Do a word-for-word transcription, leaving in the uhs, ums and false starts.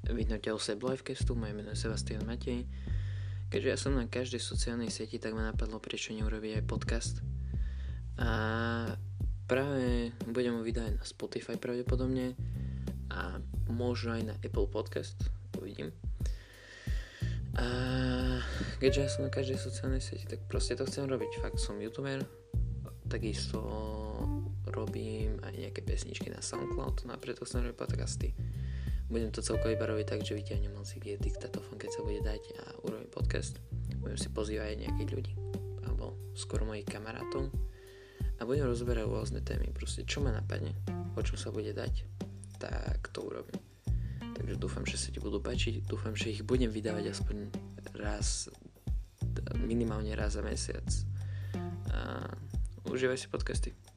Vítajte u Seb Livecastu, moje meno je Sebastian Matej. Keďže ja som na každej sociálnej sieti, tak ma napadlo, prečo neurobiť aj podcast. A práve budem ho vydať na Spotify pravdepodobne a možno aj na Apple Podcast, uvidím. A keďže ja som na každej sociálnej sieti, tak proste to chcem robiť. Fakt som youtuber, takisto robím aj nejaké pesničky na SoundCloud, no a preto chcem robiť podcasty. Budem to celkovo iba robiť tak, že vyťahnem moci, kde je diktafón, keď sa bude dať, a urobím podcast. Budem si pozývať aj nejakých ľudí, alebo skôr mojich kamarátov, a budem rozberať rôzne témy. Proste čo ma napadne, o čom sa bude dať, tak to urobím. Takže dúfam, že sa ti budú páčiť, dúfam, že ich budem vydávať aspoň raz, minimálne raz za mesiac. A užívaj si podcasty.